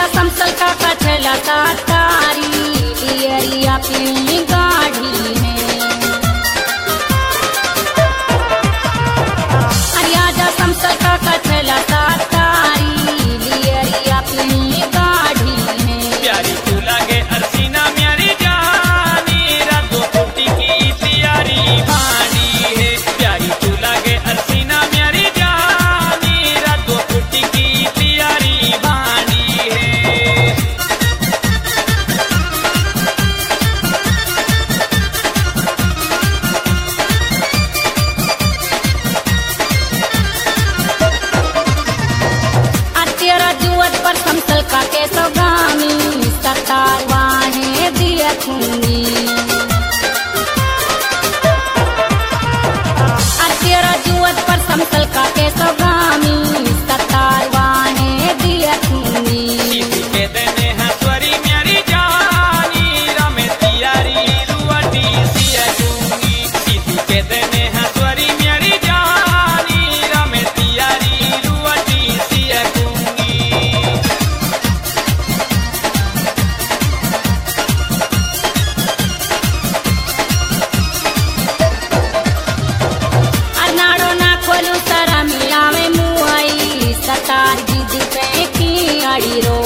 समसल का कछला तारी लियरिया पीली गाढ़ी में अरियाजा समसल का कछला तारी लियरिया पीली गाढ़ी में प्यारी तू लागे अरसीना म्यारी जानी रातों कुटी की तैयारी भानी है प्यारी तू लागे अरसीना म्यारी जानी रातों कुटी की तैयारी भानी है तेरा जुवत पर समसल का के सौगामी सतार वाहे दिया खूंगी तेरा जुवत पर समसल का के सौगामी सतार वाहे दिया खूंगी सीधी के देने हैं स्वरी म्यारी जानी रामे तैयारी रुआटी सिया दूंगी सीधी के देने हैं स्वरी म्यारी जानी रामे तैयारी रुआटी सिया दूंगी अनाड़ो ना खोलू सारा मिलावे मुआई सतार जिद पे की अड़ी रो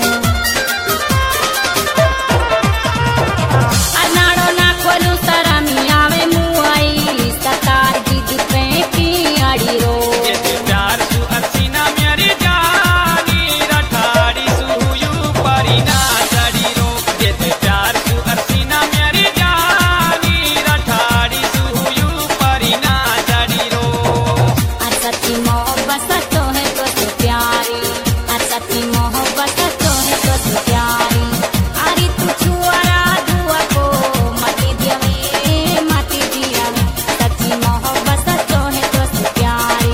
अनाड़ो ना खोलू सारा मिलावे मुआई सतार जिद पे की अड़ी रो ये प्यार सु अरसीना म्यारी जानी रठाड़ी सुयू परिना चढ़ी रो ये प्यार सु अरसीना म्यारी जानी रठाड़ी सुयू परिना चढ़ी रो सच्ची मोहब्बत तो है तो प्यारी सच्ची मोहब्बत तो है तो प्यारी अरे तू छुआरा दुआ को मती दिया सच्ची मोहब्बत तो है तो प्यारी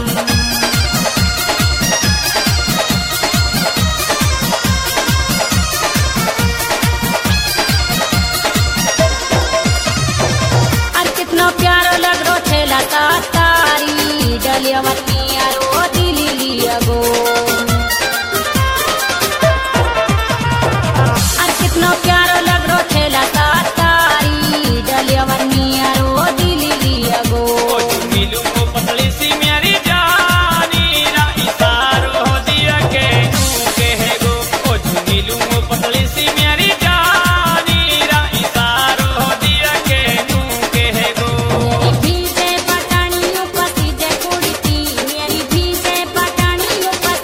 अरे कितना प्यारो लग रो ठेला तारी डलियावती रो दिली लिया गो अरे कितना प्यारो लग रो ठेला तारी डलियावती रो दिली लिया गो मिलू को पतली सी म्यारी जानी रा इशारो हो दिया के तू कहे गो ओ मिलू को पतली सी म्यारी जानी रा इशारो हो दिया के तू कहे गो भीजे पटानियों पसी जे कुड़ती मेरी भीजे पटानियों पसी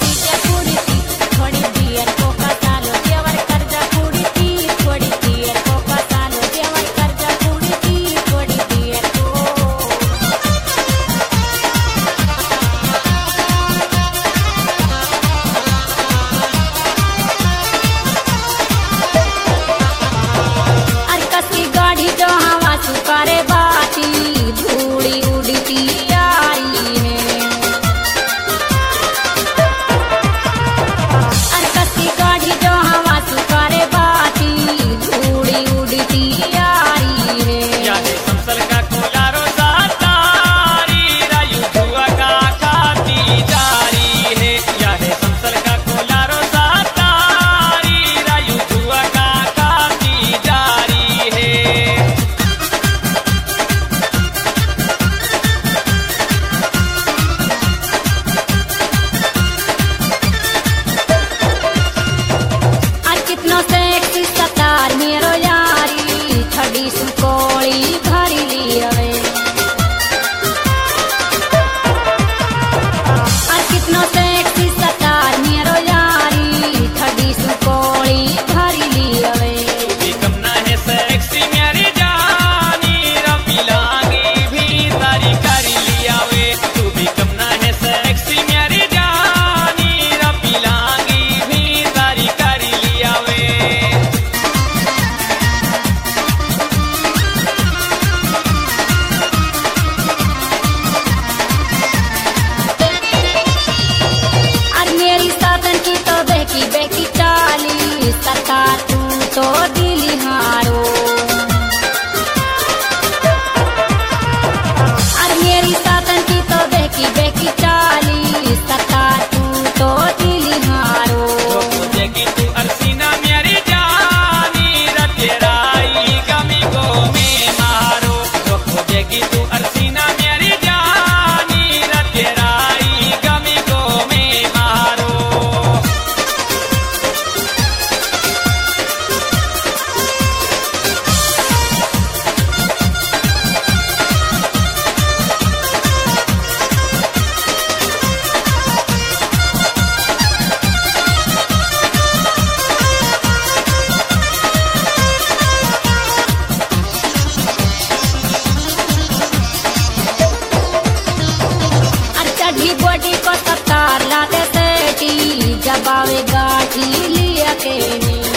गाड़ी को सतार ला दे सेठी जब आवे गाड़ी लिया के नी